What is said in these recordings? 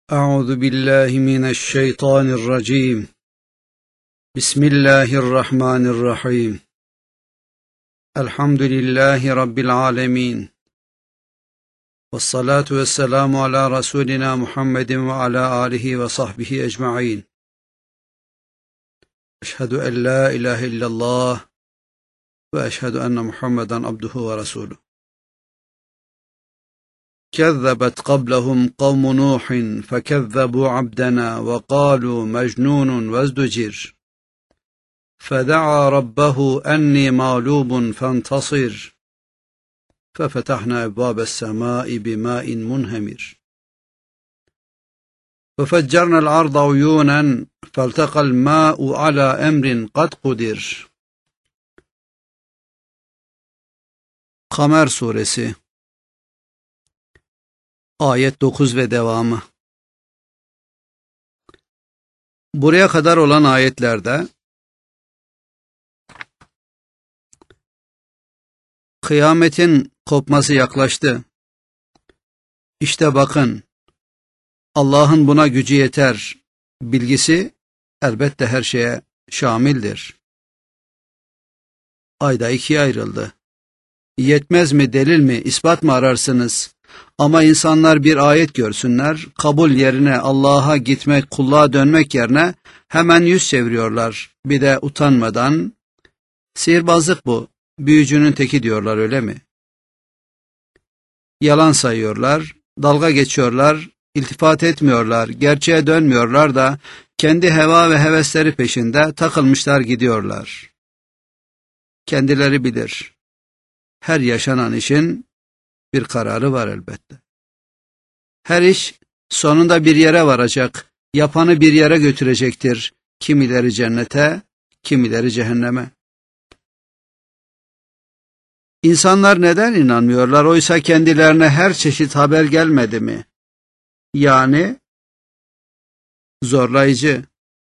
أعوذ بالله من الشيطان الرجيم. بسم الله الرحمن الرحيم. الحمد لله رب العالمين، والصلاة والسلام على رسولنا محمد وعلى آله وصحبه أجمعين. أشهد أن لا إله إلا الله وأشهد أن محمدا عبده ورسوله. كذبت قبلهم قوم نوح فكذبوا عبدنا وقالوا مجنون وازدجر فدعا ربه أني مغلوب فانتصر ففتحنا أبواب السماء بماء منهمر وفجرنا الأرض عيونا فالتقى الماء على أمر قد قدر. Kamer Suresi Ayet 9 ve devamı. Buraya kadar olan ayetlerde kıyametin kopması yaklaştı. İşte bakın, Allah'ın buna gücü yeter bilgisi elbette her şeye şamildir. Ayda ikiye ayrıldı. Yetmez mi, delil mi, ispat mı ararsınız? Ama insanlar bir ayet görsünler, kabul yerine Allah'a gitmek, kulluğa dönmek yerine hemen yüz çeviriyorlar. Bir de utanmadan, sihirbazlık bu, büyücünün teki diyorlar, öyle mi? Yalan sayıyorlar, dalga geçiyorlar, iltifat etmiyorlar, gerçeğe dönmüyorlar da kendi heva ve hevesleri peşinde takılmışlar gidiyorlar. Kendileri bilir. Her yaşanan işin bir kararı var elbette. Her iş sonunda bir yere varacak, yapanı bir yere götürecektir. Kimileri cennete, kimileri cehenneme. İnsanlar neden inanmıyorlar? Oysa kendilerine her çeşit haber gelmedi mi? Yani zorlayıcı,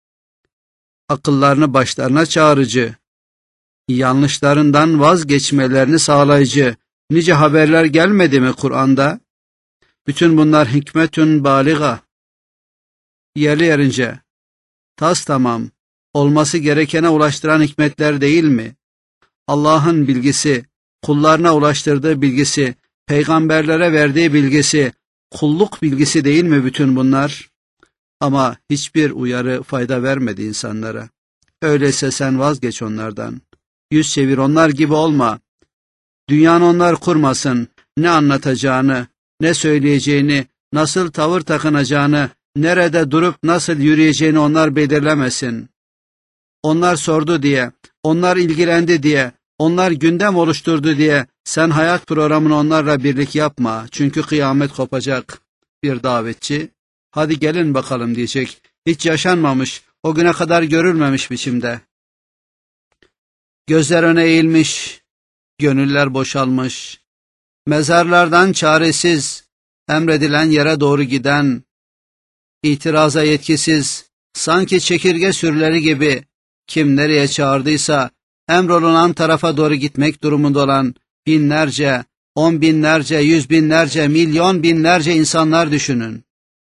akıllarını başlarına çağırıcı, yanlışlarından vazgeçmelerini sağlayıcı nice haberler gelmedi mi Kur'an'da? Bütün bunlar hikmetün baliga, yerli yerince, tas tamam, olması gerekene ulaştıran hikmetler değil mi? Allah'ın bilgisi, kullarına ulaştırdığı bilgisi, peygamberlere verdiği bilgisi, kulluk bilgisi değil mi bütün bunlar? Ama hiçbir uyarı fayda vermedi insanlara. Öyleyse sen vazgeç onlardan. Yüz çevir, onlar gibi olma. Dünyanı onlar kurmasın. Ne anlatacağını, ne söyleyeceğini, nasıl tavır takınacağını, nerede durup nasıl yürüyeceğini onlar belirlemesin. Onlar sordu diye, onlar ilgilendi diye, onlar gündem oluşturdu diye sen hayat programını onlarla birlik yapma. Çünkü kıyamet kopacak. Bir davetçi, hadi gelin bakalım diyecek. Hiç yaşanmamış, o güne kadar görülmemiş biçimde. Gözler öne eğilmiş, gönüller boşalmış, mezarlardan çaresiz, emredilen yere doğru giden, itiraza yetkisiz, sanki çekirge sürüleri gibi kim nereye çağırdıysa emrolunan tarafa doğru gitmek durumunda olan binlerce, on binlerce, yüz binlerce, milyon binlerce insanlar düşünün.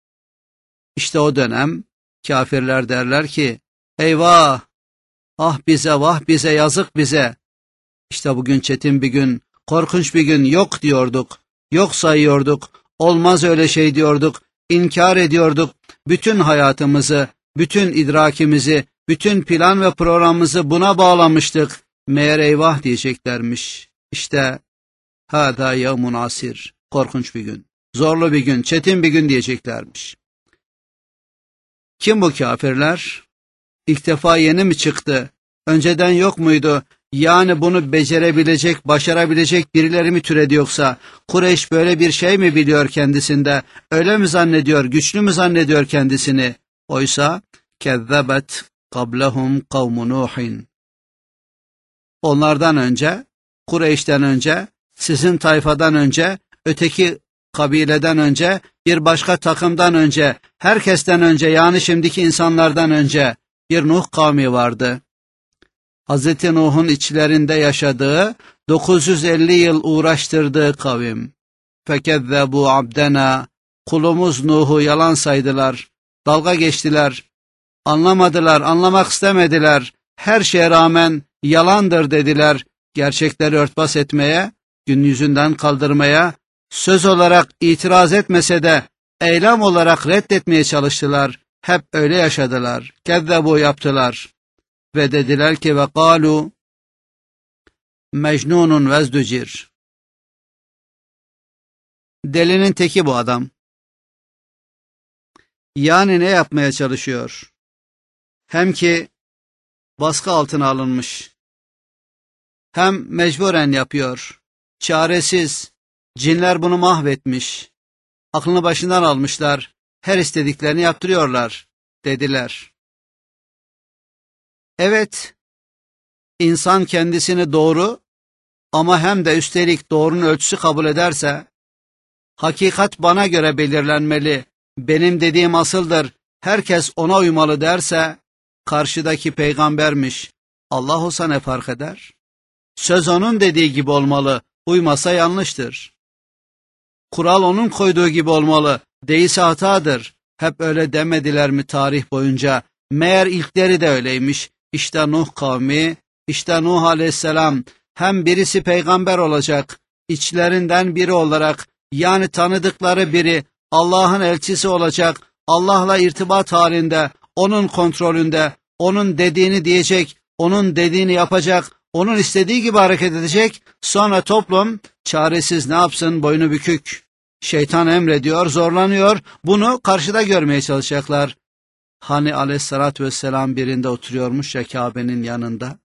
İşte o dönem kafirler derler ki, eyvah, ah bize, vah bize, yazık bize. İşte bugün çetin bir gün, korkunç bir gün, yok diyorduk, yok sayıyorduk, olmaz öyle şey diyorduk, inkar ediyorduk, bütün hayatımızı, bütün idrakimizi, bütün plan ve programımızı buna bağlamıştık. Meğer eyvah diyeceklermiş. İşte hâdâ yevmun asir, korkunç bir gün, zorlu bir gün, çetin bir gün diyeceklermiş. Kim bu kafirler? İlk defa yeni mi çıktı? Önceden yok muydu? Yani bunu becerebilecek, başarabilecek birileri mi türedi yoksa? Kureyş böyle bir şey mi biliyor kendisinde? Öyle mi zannediyor, güçlü mü zannediyor kendisini? Oysa kezzebet qablahum kavmu Nuhin. Onlardan önce, Kureyş'ten önce, sizin tayfadan önce, öteki kabileden önce, bir başka takımdan önce, herkesten önce, yani şimdiki insanlardan önce bir Nuh kavmi vardı. Hz. Nuh'un içlerinde yaşadığı, 950 yıl uğraştırdığı kavim. فَكَذَّبُوا عَبْدَنَا kulumuz Nuh'u yalan saydılar, dalga geçtiler, anlamadılar, anlamak istemediler, her şeye rağmen yalandır dediler, gerçekleri örtbas etmeye, gün yüzünden kaldırmaya, söz olarak itiraz etmese de eylem olarak reddetmeye çalıştılar, hep öyle yaşadılar, kezzebu yaptılar ve dediler ki ve kalu mecnunun vezdücir. Delinin teki bu adam. Yani ne yapmaya çalışıyor? Hem ki baskı altına alınmış, hem mecburen yapıyor, çaresiz, cinler bunu mahvetmiş, aklını başından almışlar, her istediklerini yaptırıyorlar, dediler. Evet, insan kendisini doğru ama hem de üstelik doğrunun ölçüsü kabul ederse, hakikat bana göre belirlenmeli, benim dediğim asıldır, herkes ona uymalı derse, karşıdaki peygambermiş, Allah olsa ne fark eder? Söz onun dediği gibi olmalı, uymasa yanlıştır. Kural onun koyduğu gibi olmalı, değilse hatadır. Hep öyle demediler mi tarih boyunca? Meğer ilkleri de öyleymiş. İşte Nuh kavmi, işte Nuh aleyhisselam, hem birisi peygamber olacak, içlerinden biri olarak, yani tanıdıkları biri, Allah'ın elçisi olacak, Allah'la irtibat halinde, onun kontrolünde, onun dediğini diyecek, onun dediğini yapacak, onun istediği gibi hareket edecek, sonra toplum çaresiz ne yapsın, boynu bükük. Şeytan emrediyor, zorlanıyor, bunu karşıda görmeye çalışacaklar. Hani aleyhissalatü vesselam birinde oturuyormuş ya Kabe'nin yanında.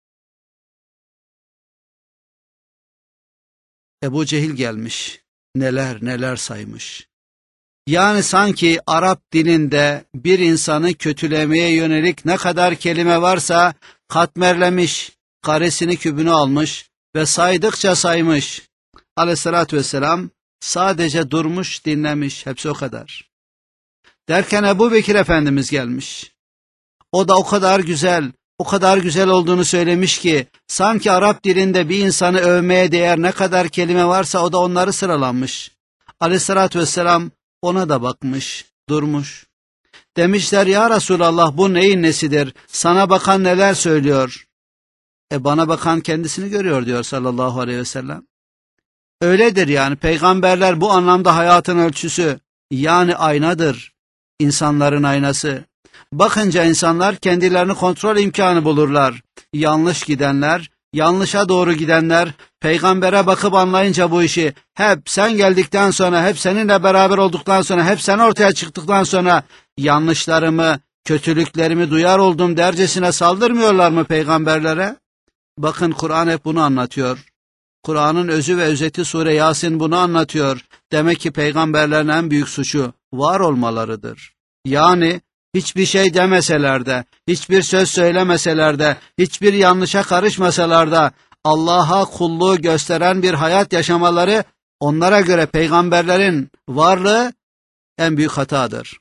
Ebu Cehil gelmiş, neler neler saymış. Yani sanki Arap dilinde bir insanı kötülemeye yönelik ne kadar kelime varsa katmerlemiş, karesini kübünü almış ve saydıkça saymış. Aleyhissalatü vesselam sadece durmuş, dinlemiş, hepsi o kadar. Derken Ebu Bekir Efendimiz gelmiş. O da o kadar güzel, o kadar güzel olduğunu söylemiş ki, sanki Arap dilinde bir insanı övmeye değer ne kadar kelime varsa o da onları sıralanmış. Aleyhissalatü vesselam ona da bakmış, durmuş. Demişler ya Resulallah, bu neyin nesidir? Sana bakan neler söylüyor? Bana bakan kendisini görüyor diyor sallallahu aleyhi ve sellem. Öyledir yani, peygamberler bu anlamda hayatın ölçüsü, yani aynadır, insanların aynası. Bakınca insanlar kendilerini kontrol imkanı bulurlar. Yanlış gidenler, yanlışa doğru gidenler, peygambere bakıp anlayınca bu işi, hep sen geldikten sonra, hep seninle beraber olduktan sonra, hep sen ortaya çıktıktan sonra, yanlışlarımı, kötülüklerimi duyar oldum dercesine saldırmıyorlar mı peygamberlere? Bakın Kur'an hep bunu anlatıyor. Kur'an'ın özü ve özeti Sure Yasin bunu anlatıyor. Demek ki peygamberlerin en büyük suçu var olmalarıdır. Yani hiçbir şey demeseler de, hiçbir söz söylemeseler de, hiçbir yanlışa karışmasalar da, Allah'a kulluğu gösteren bir hayat yaşamaları, onlara göre peygamberlerin varlığı en büyük hatadır.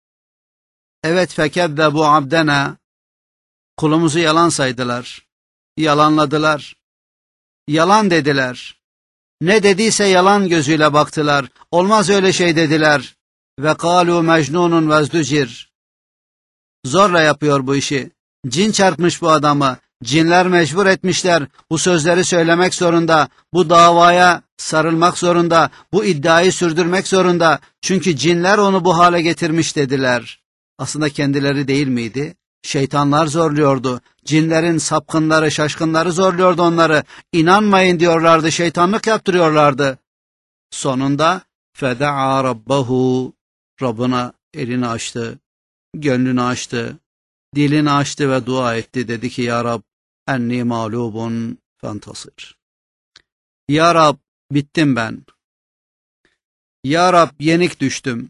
Evet, fekezzebu abdena, kulumuzu yalan saydılar, yalanladılar, yalan dediler. Ne dediyse yalan gözüyle baktılar, olmaz öyle şey dediler. Ve kalu mecnunun vezdücir. Zorla yapıyor bu işi. Cin çarpmış bu adamı. Cinler mecbur etmişler. Bu sözleri söylemek zorunda. Bu davaya sarılmak zorunda. Bu iddiayı sürdürmek zorunda. Çünkü cinler onu bu hale getirmiş dediler. Aslında kendileri değil miydi? Şeytanlar zorluyordu. Cinlerin sapkınları, şaşkınları zorluyordu onları. İnanmayın diyorlardı, şeytanlık yaptırıyorlardı. Sonunda feda'a rabbahu, Rabbına elini açtı, gönlünü açtı, dilini açtı ve dua etti. Dedi ki ya Rab, enni mağlubun fentasir. Ya Rab, bittim ben. Ya Rab, yenik düştüm.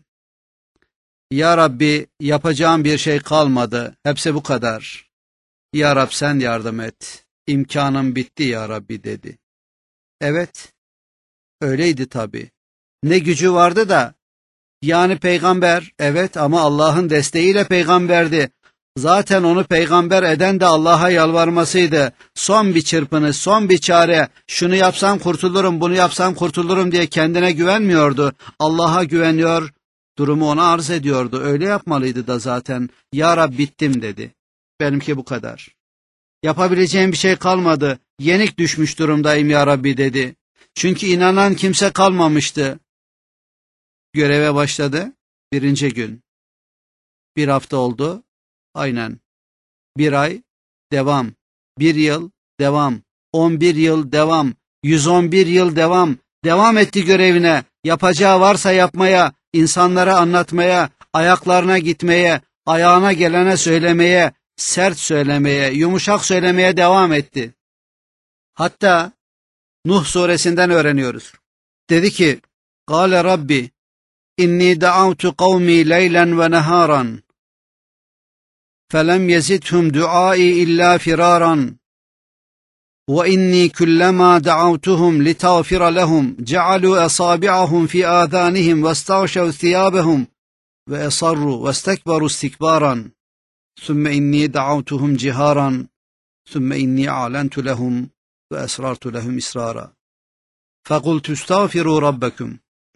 Ya Rabbi, yapacağım bir şey kalmadı. Hepsi bu kadar. Ya Rab, sen yardım et. İmkanım bitti ya Rabbi dedi. Evet, öyleydi tabii. Ne gücü vardı da, yani peygamber, evet, ama Allah'ın desteğiyle peygamberdi. Zaten onu peygamber eden de Allah'a yalvarmasıydı. Son bir çırpınış, son bir çare, şunu yapsam kurtulurum, bunu yapsam kurtulurum diye kendine güvenmiyordu. Allah'a güveniyor, Durumu ona arz ediyordu. Öyle yapmalıydı da zaten. Ya Rab bittim dedi. Benimki bu kadar. Yapabileceğim bir şey kalmadı. Yenik düşmüş durumdayım ya Rabbi dedi. Çünkü inanan kimse kalmamıştı. Göreve başladı. 1. gün. 1 hafta oldu. Aynen. 1 ay. Devam. 1 yıl. Devam. 11 yıl. Devam. 111 yıl. Devam. Devam etti görevine. Yapacağı varsa yapmaya, insanlara anlatmaya, ayaklarına gitmeye, ayağına gelene söylemeye, sert söylemeye, yumuşak söylemeye devam etti. Hatta Nuh suresinden öğreniyoruz. Dedi ki, "Kâle Rabbi, inni da'avtu kavmi leylen ve neharan, felem yezidhum duai illa firaran, ve inni kullama da'avtuhum litağfira lehum, cealu asabi'ahum fi âzânihim ve estağşev thiyâbehum ve esarru ve estekberu istikbaran, sümme inni da'avtuhum ciharan, sümme inni a'lentu lehum ve esrartu lehum israra. Fekultu estağfiru rabbekum."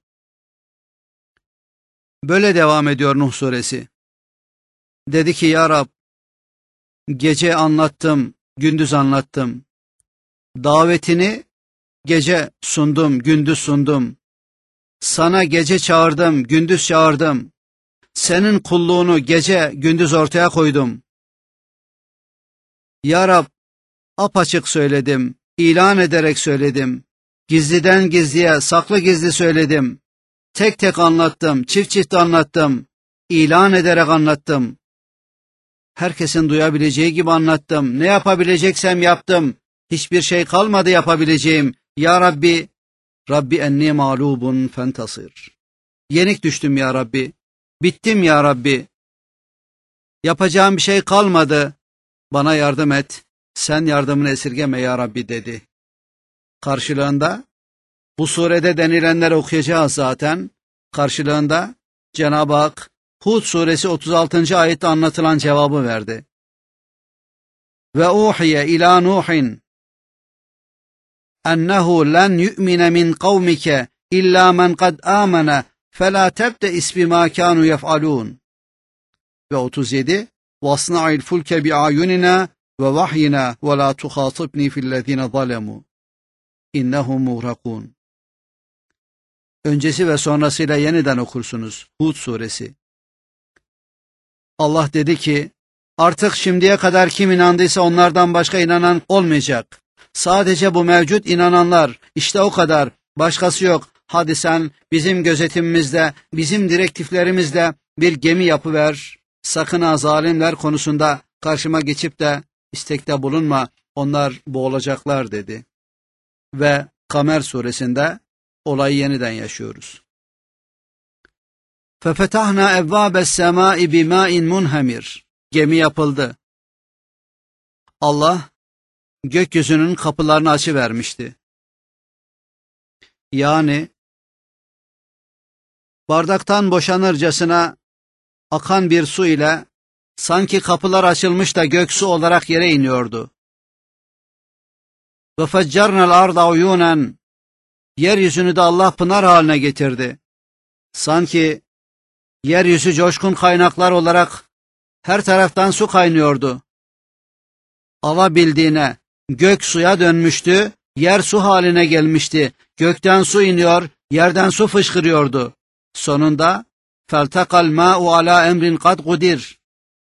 Böyle devam ediyor Nuh suresi. Dedi ki ya Rab, gece anlattım, gündüz anlattım. Davetini gece sundum, gündüz sundum. Sana gece çağırdım, gündüz çağırdım. Senin kulluğunu gece gündüz ortaya koydum. Ya Rab, apaçık söyledim, ilan ederek söyledim. Gizliden gizliye, saklı gizli söyledim. Tek tek anlattım, çift çift anlattım. İlan ederek anlattım. Herkesin duyabileceği gibi anlattım. Ne yapabileceksem yaptım. Hiçbir şey kalmadı yapabileceğim. Ya Rabbi, Rabbi enni mağlubun fentasir. Yenik düştüm ya Rabbi. Bittim ya Rabbi. Yapacağım bir şey kalmadı. Bana yardım et. Sen yardımını esirgeme ya Rabbi dedi. Karşılığında, bu surede denilenleri okuyacağız zaten. Karşılığında Cenab-ı Hak Hud suresi 36. ayette anlatılan cevabı verdi. Ve uhiye ila Nuhin ennehu len yu'mine min kavmike illa men kad amene felâ tebte'is bimâ kânû yef'alûn. Ve 37 vasna'il fulke bi'ayunina ve vahyina ve la tuhatibni fillezine zalemû innehum muğrakûn. Öncesi ve sonrasıyla yeniden okursunuz. Hud suresi. Allah dedi ki, artık şimdiye kadar kim inandıysa onlardan başka inanan olmayacak. Sadece bu mevcut inananlar, işte o kadar, başkası yok. Hadi sen bizim gözetimimizde, bizim direktiflerimizle bir gemi yapıver. Sakın ha zalimler konusunda karşıma geçip de istekte bulunma, onlar boğulacaklar dedi. Ve Kamer suresinde olayı yeniden yaşıyoruz. فَفَتَحْنَا اَبْوَابَ السَّمَاءِ بِمَاءٍ مُنْهَمِرٍ. Gemi yapıldı. Allah gökyüzünün kapılarını açıvermişti. Yani bardaktan boşanırcasına akan bir su ile sanki kapılar açılmış da göksu olarak yere iniyordu. وَفَجَّرْنَا الْاَرْضَ عُيُونًا. Yeryüzünü de Allah pınar haline getirdi. Sanki yeryüzü coşkun kaynaklar olarak her taraftan su kaynıyordu. Alabildiğine gök suya dönmüştü, yer su haline gelmişti. Gökten su iniyor, yerden su fışkırıyordu. Sonunda فَالْتَقَى الْمَاءُ عَلَى اَمْرٍ قَدْ قُدِرٍ.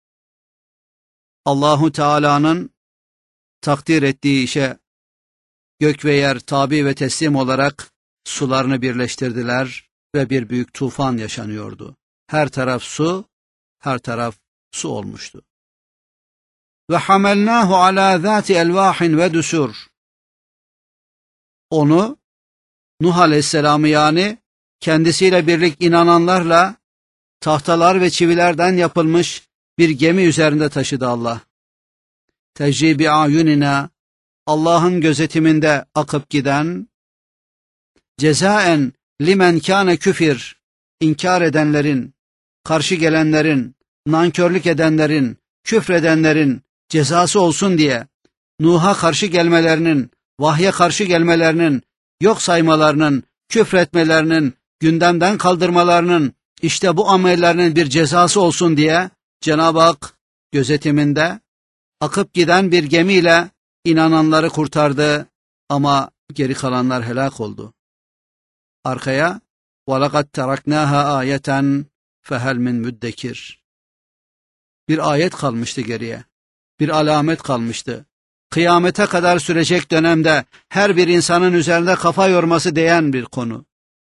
Allahu Teala'nın takdir ettiği işe gök ve yer tabi ve teslim olarak sularını birleştirdiler ve bir büyük tufan yaşanıyordu. Her taraf su, her taraf su olmuştu. Ve hamelnahu ala zati elvahin ve dusur. Onu Nuh Aleyhisselam'ı yani kendisiyle birlik inananlarla tahtalar ve çivilerden yapılmış bir gemi üzerinde taşıdı Allah. Tecri bi ayunina, Allah'ın gözetiminde akıp giden, cezaen limen kâne küfir, inkar edenlerin, karşı gelenlerin, nankörlük edenlerin, küfredenlerin cezası olsun diye Nuh'a karşı gelmelerinin, vahye karşı gelmelerinin, yok saymalarının, küfretmelerinin, gündemden kaldırmalarının, İşte bu amellerinin bir cezası olsun diye Cenab-ı Hak gözetiminde akıp giden bir gemiyle inananları kurtardı ama geri kalanlar helak oldu. Arkaya وَلَقَدْ تَرَكْنَاهَا آيَةً فَهَلْ مِنْ مُدَّكِرٍ Bir ayet kalmıştı geriye, bir alamet kalmıştı. Kıyamete kadar sürecek dönemde her bir insanın üzerinde kafa yorması değen bir konu.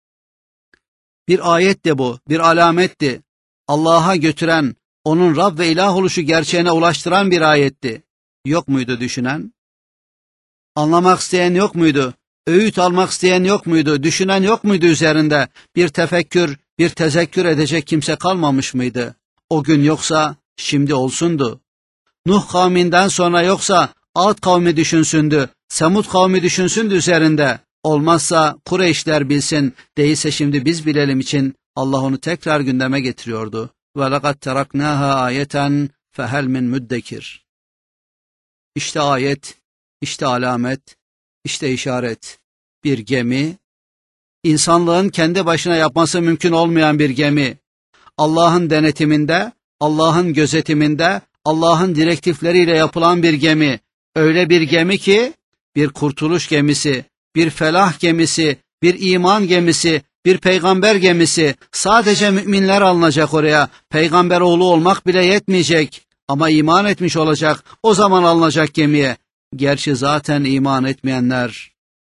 Bir ayetti bu, bir alametti. Allah'a götüren, onun Rab ve ilah oluşu gerçeğine ulaştıran bir ayetti. Yok muydu düşünen? Anlamak isteyen yok muydu? Öğüt almak isteyen yok muydu? Düşünen yok muydu üzerinde? Bir tefekkür, bir tezekkür edecek kimse kalmamış mıydı? O gün yoksa şimdi olsundu. Nuh kavminden sonra yoksa Ad kavmi düşünsündü, Semud kavmi düşünsündü üzerinde. Olmazsa Kureyşler bilsin, değilse şimdi biz bilelim için Allah onu tekrar gündeme getiriyordu. وَلَقَدْ تَرَكْنَاهَا آيَةً فَهَلْ مِنْ مُدَّكِرٍ İşte ayet, işte alamet, işte işaret. Bir gemi, insanlığın kendi başına yapması mümkün olmayan bir gemi. Allah'ın denetiminde, Allah'ın gözetiminde, Allah'ın direktifleriyle yapılan bir gemi. Öyle bir gemi ki, bir kurtuluş gemisi, bir felah gemisi, bir iman gemisi, bir peygamber gemisi. Sadece müminler alınacak oraya. Peygamber oğlu olmak bile yetmeyecek. Ama iman etmiş olacak. O zaman alınacak gemiye. Gerçi zaten iman etmeyenler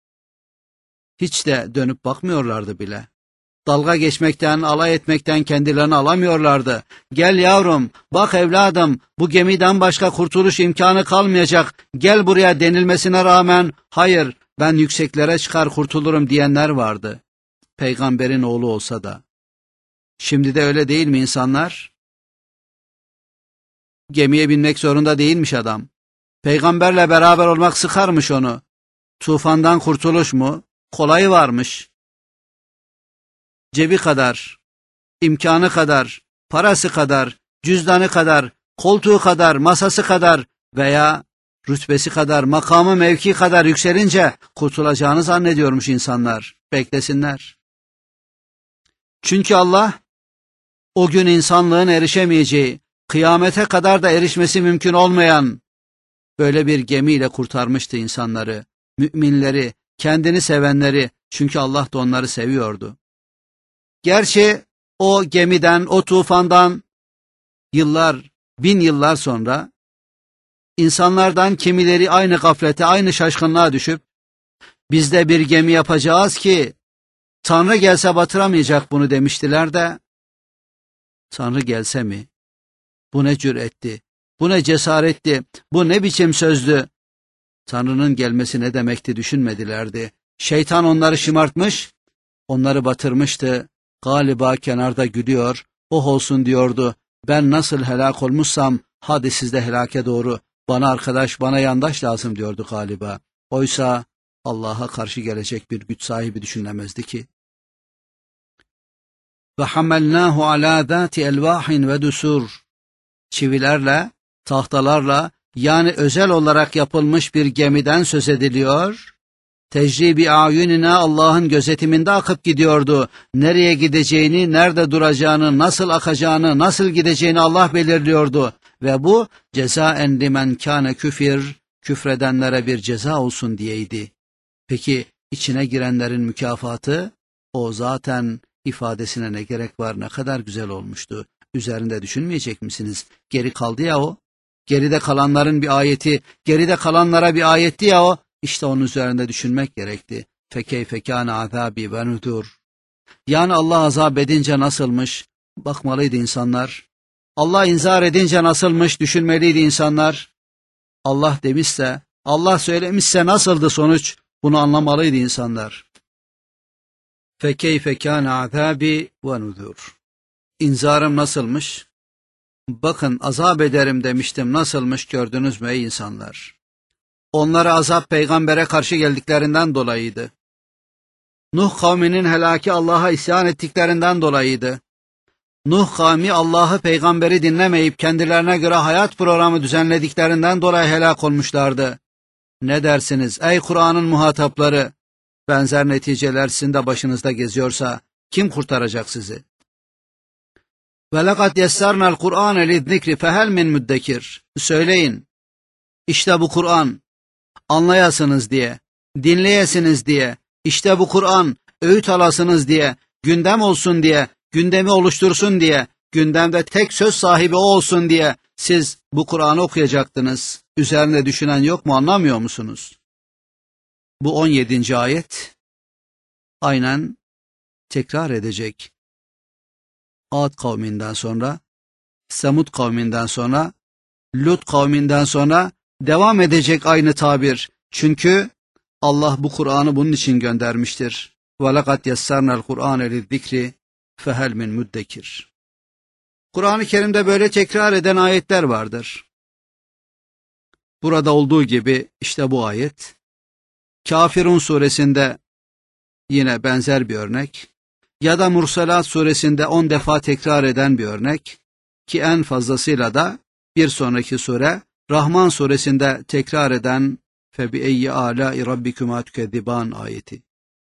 hiç de dönüp bakmıyorlardı bile. Dalga geçmekten, alay etmekten kendilerini alamıyorlardı. Gel yavrum, bak evladım, bu gemiden başka kurtuluş imkanı kalmayacak. Gel buraya denilmesine rağmen, hayır, ben yükseklere çıkar kurtulurum diyenler vardı. Peygamberin oğlu olsa da. Şimdi de öyle değil mi insanlar? Gemiye binmek zorunda değilmiş adam. Peygamberle beraber olmak sıkarmış onu. Tufandan kurtuluş mu? Kolayı varmış. Cebi kadar, imkanı kadar, parası kadar, cüzdanı kadar, koltuğu kadar, masası kadar veya rütbesi kadar, makamı mevki kadar yükselince kurtulacağını zannediyormuş insanlar. Beklesinler. Çünkü Allah o gün insanlığın erişemeyeceği, kıyamete kadar da erişmesi mümkün olmayan böyle bir gemiyle kurtarmıştı insanları, müminleri, kendini sevenleri, çünkü Allah da onları seviyordu. Gerçi o gemiden, o tufandan yıllar, bin yıllar sonra insanlardan kimileri aynı gaflete, aynı şaşkınlığa düşüp biz de bir gemi yapacağız ki Tanrı gelse batıramayacak bunu demiştiler de Tanrı gelse mi? Bu ne cüretti, bu ne cesaretti, bu ne biçim sözdü? Tanrı'nın gelmesi ne demekti düşünmedilerdi. Şeytan onları şımartmış, onları batırmıştı. Galiba kenarda gülüyor, oh olsun diyordu. Ben nasıl helak olmuşsam, hadi siz de helake doğru. Bana arkadaş, bana yandaş lazım diyordu galiba. Oysa Allah'a karşı gelecek bir güç sahibi düşünemezdi ki. وَحَمَّلْنَاهُ عَلَى ذَاتِ اَلْوَاحٍ وَدُسُورٍ Çivilerle, tahtalarla, yani özel olarak yapılmış bir gemiden söz ediliyor. Tecri-bi a'yunina Allah'ın gözetiminde akıp gidiyordu. Nereye gideceğini, nerede duracağını, nasıl akacağını, nasıl gideceğini Allah belirliyordu. Ve bu cezaen limen kâne küfir, küfredenlere bir ceza olsun diyeydi. Peki içine girenlerin mükafatı? O zaten ifadesine ne gerek var, ne kadar güzel olmuştu. Üzerinde düşünmeyecek misiniz? Geri kaldı ya o. Geride kalanların bir ayeti, geride kalanlara bir ayetti ya o. İşte onun üzerinde düşünmek gerekti. فَكَيْفَ كَانَ عَذَابِي وَنُذُرْ Yani Allah azap edince nasılmış? Bakmalıydı insanlar. Allah inzar edince nasılmış? Düşünmeliydi insanlar. Allah demişse, Allah söylemişse nasıldı sonuç? Bunu anlamalıydı insanlar. فَكَيْفَ كَانَ عَذَابِي وَنُذُرْ İnzarım nasılmış? Bakın azap ederim demiştim, nasılmış gördünüz mü ey insanlar? Onlara azap peygambere karşı geldiklerinden dolayıydı. Nuh kavminin helaki Allah'a isyan ettiklerinden dolayıydı. Nuh kavmi Allah'ı, peygamberi dinlemeyip kendilerine göre hayat programı düzenlediklerinden dolayı helak olmuşlardı. Ne dersiniz ey Kur'an'ın muhatapları? Benzer neticeler sizin de başınızda geziyorsa kim kurtaracak sizi? Ve lekad yessarna'l Kur'ane lizzikri fehel min müddekir. Söyleyin. İşte bu Kur'an. Anlayasınız diye, dinleyesiniz diye, işte bu Kur'an, öğüt alasınız diye, gündem olsun diye, gündemi oluştursun diye, gündemde tek söz sahibi o olsun diye siz bu Kur'an'ı okuyacaktınız. Üzerine düşünen yok mu, anlamıyor musunuz? Bu 17. ayet aynen tekrar edecek. Ad kavminden sonra, Semud kavminden sonra, Lut kavminden sonra devam edecek aynı tabir. Çünkü Allah bu Kur'an'ı bunun için göndermiştir. وَلَقَدْ يَسَّرْنَا الْقُرْآنَ لِلذِّكْرِ فَهَلْ مِنْ مُدَّكِرٍ. Kur'an-ı Kerim'de böyle tekrar eden ayetler vardır. Burada olduğu gibi işte bu ayet, Kafirun suresinde yine benzer bir örnek, ya da Mursalat suresinde 10 defa tekrar eden bir örnek, ki en fazlasıyla da bir sonraki sure, Rahman suresinde tekrar eden فَبِأَيِّ آلَاءِ رَبِّكُمَا تُكَذِّبَانِ ayeti.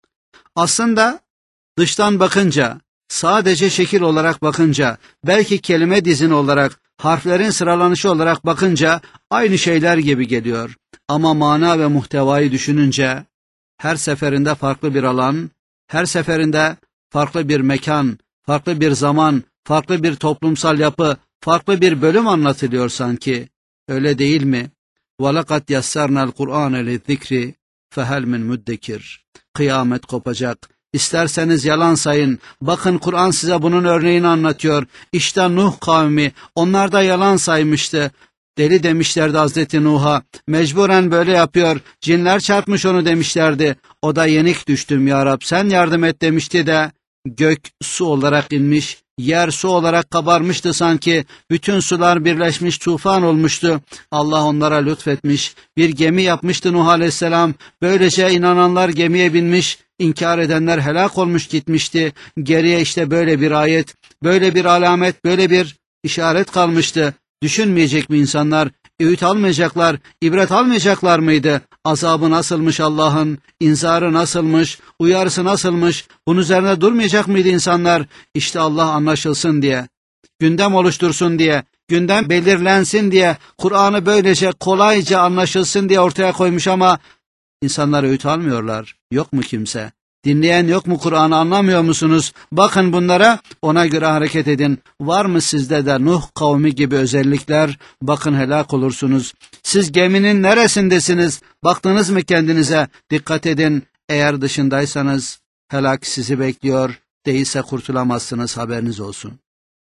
Aslında dıştan bakınca, sadece şekil olarak bakınca, belki kelime dizini olarak, harflerin sıralanışı olarak bakınca aynı şeyler gibi geliyor. Ama mana ve muhtevayı düşününce, her seferinde farklı bir alan, her seferinde farklı bir mekan, farklı bir zaman, farklı bir toplumsal yapı, farklı bir bölüm anlatılıyor sanki. Öyle değil mi? وَلَقَدْ يَسَّرْنَا الْقُرْآنَ لِلذِّكْرِ فَهَلْ مِنْ مُدَّكِرٍ. Kıyamet kopacak. İsterseniz yalan sayın. Bakın Kur'an size bunun örneğini anlatıyor. İşte Nuh kavmi, onlar da yalan saymıştı. Deli demişlerdi Hazreti Nuh'a. Mecburen böyle yapıyor. Cinler çarpmış onu demişlerdi. O da yenik düştüm ya Rab, sen yardım et demişti de gök su olarak inmiş, yer su olarak kabarmıştı sanki. Bütün sular birleşmiş, tufan olmuştu. Allah onlara lütfetmiş. Bir gemi yapmıştı Nuh Aleyhisselam. Böylece inananlar gemiye binmiş, inkar edenler helak olmuş gitmişti. Geriye işte böyle bir ayet, böyle bir alamet, böyle bir işaret kalmıştı. Düşünmeyecek mi insanlar? Öğüt almayacaklar, ibret almayacaklar mıydı? Azabı nasılmış Allah'ın, inzarı nasılmış, uyarısı nasılmış, bunun üzerine durmayacak mıydı insanlar? İşte Allah anlaşılsın diye, gündem oluştursun diye, gündem belirlensin diye, Kur'an'ı böylece kolayca anlaşılsın diye ortaya koymuş ama insanlar öğüt almıyorlar. Yok mu kimse? Dinleyen yok mu, Kur'an'ı anlamıyor musunuz? Bakın bunlara, ona göre hareket edin. Var mı sizde de Nuh kavmi gibi özellikler? Bakın helak olursunuz. Siz geminin neresindesiniz? Baktınız mı kendinize? Dikkat edin. Eğer dışındaysanız helak sizi bekliyor. Değilse kurtulamazsınız, haberiniz olsun.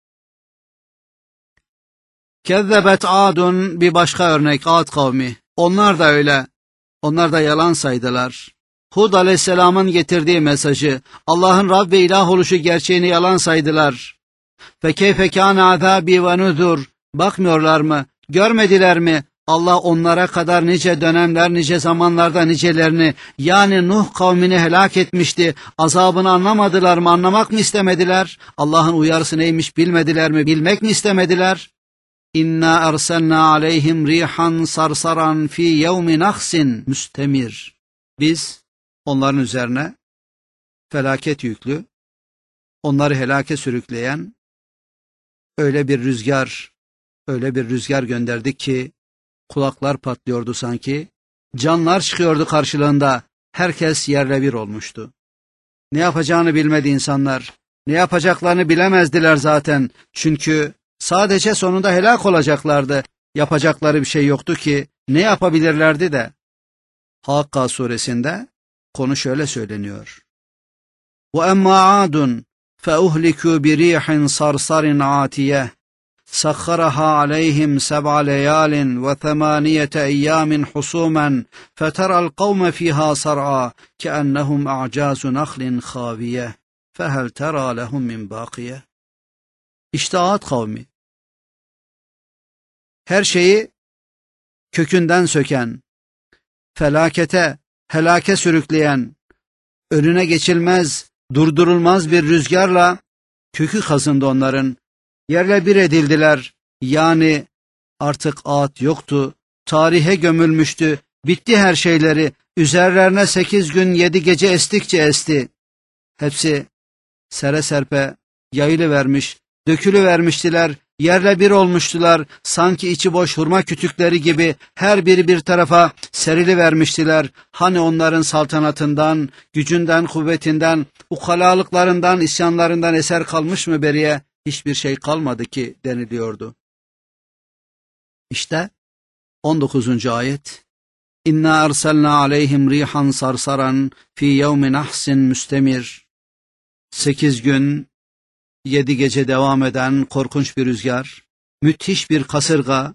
Kezzebet Adun, bir başka örnek, Ad kavmi. Onlar da öyle. Onlar da yalan saydılar. Hud Aleyhisselam'ın getirdiği mesajı, Allah'ın Rab ve ilah oluşu gerçeğini yalan saydılar. فَكَيْفَ كَانَ عَذَابِي وَنُذُرْ. Bakmıyorlar mı? Görmediler mi? Allah onlara kadar nice dönemler, nice zamanlarda nicelerini, yani Nuh kavmini helak etmişti. Azabını anlamadılar mı? Anlamak mı istemediler? Allah'ın uyarısı neymiş bilmediler mi? Bilmek mi istemediler? İnna erselna aleyhim rihan sarsaran fi yevmi nahsin müstemir. Biz onların üzerine felaket yüklü, onları helake sürükleyen öyle bir rüzgar gönderdik ki kulaklar patlıyordu sanki, canlar çıkıyordu karşılığında, herkes yerle bir olmuştu. Ne yapacağını bilmedi insanlar, ne yapacaklarını bilemezdiler zaten, çünkü sadece sonunda helak olacaklardı. Yapacakları bir şey yoktu ki, ne yapabilirlerdi de? Hakka suresinde konu şöyle söyleniyor. وَأَمَّا عَادٌ فَأُهْلِكُوا بِرِيحٍ صَرْصَرٍ عَاتِيَةٍ سَخَّرَهَا عَلَيْهِمْ سَبْعَ لَيَالٍ وَثَمَانِيَةَ أَيَّامٍ حُسُومًا فَتَرَى الْقَوْمَ فِيهَا صَرْعَى كَأَنَّهُمْ أَعْجَازُ نَخْلٍ خَاوِيَةٍ فَهَلْ تَرَى لَهُمْ مِنْ بَاقِيَةٍ. İşte Ad kavmi. Her şeyi kökünden söken, felakete, helake sürükleyen, önüne geçilmez, durdurulmaz bir rüzgarla kökü kazındı onların. Yerle bir edildiler. Yani artık Ad yoktu. Tarihe gömülmüştü. Bitti her şeyleri. Üzerlerine 8 gün 7 gece estikçe esti. Hepsi sere serpe yayılıvermiş, dökülüvermiştiler, yerle bir olmuştular, sanki içi boş hurma kütükleri gibi her biri bir tarafa serilivermiştiler. Hani onların saltanatından, gücünden, kuvvetinden, ukalalıklarından, isyanlarından eser kalmış mı beriye? Hiçbir şey kalmadı ki deniliyordu. İşte 19. ayet. İnna erselna aleyhim rihan sarsaran fi yevmin ahsin müstemir. 8 gün, 7 gece devam eden korkunç bir rüzgar, müthiş bir kasırga,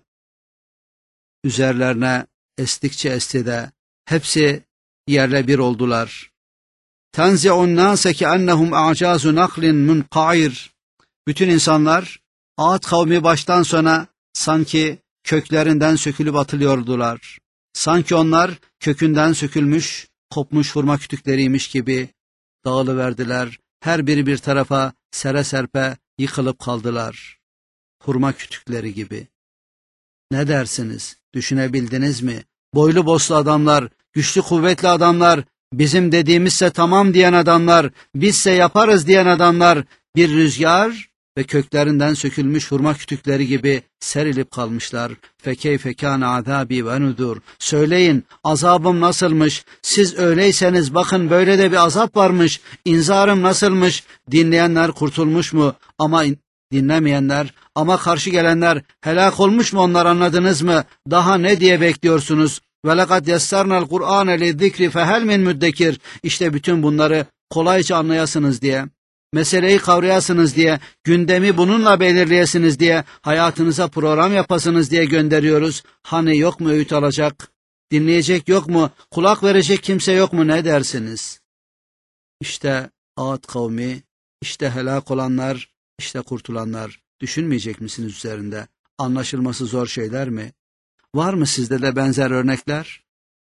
üzerlerine estikçe esti de hepsi yerle bir oldular. Tenzi'un nâse keennehum a'cazu naklin munqair. Bütün insanlar Ad kavmi baştan sona sanki köklerinden sökülüp atılıyordular. Sanki onlar kökünden sökülmüş, kopmuş hurma kütükleriymiş gibi dağılıverdiler. Her biri bir tarafa sere serpe yıkılıp kaldılar. Hurma kütükleri gibi. Ne dersiniz? Düşünebildiniz mi? Boylu boslu adamlar, güçlü kuvvetli adamlar, bizim dediğimizse tamam diyen adamlar, bizse yaparız diyen adamlar, bir rüzgar ve köklerinden sökülmüş hurma kütükleri gibi serilip kalmışlar. Fekeyfe kâne azâbî ve nudur. Söyleyin, azabım nasılmış? Siz öyleyseniz bakın böyle de bir azap varmış. İnzarım nasılmış? Dinleyenler kurtulmuş mu? Ama dinlemeyenler, ama karşı gelenler helak olmuş mu, onlar anladınız mı? Daha ne diye bekliyorsunuz? وَلَقَدْ يَسَّرْنَا الْقُرْآنَ لِذِّكْرِ فَهَلْ مِنْ müddekir. İşte bütün bunları kolayca anlayasınız diye, meseleyi kavrayasınız diye, gündemi bununla belirleyesiniz diye, hayatınıza program yapasınız diye gönderiyoruz. Hani yok mu öğüt alacak, dinleyecek yok mu, kulak verecek kimse yok mu, ne dersiniz? İşte Ad kavmi, işte helak olanlar, işte kurtulanlar. Düşünmeyecek misiniz üzerinde? Anlaşılması zor şeyler mi? Var mı sizde de benzer örnekler?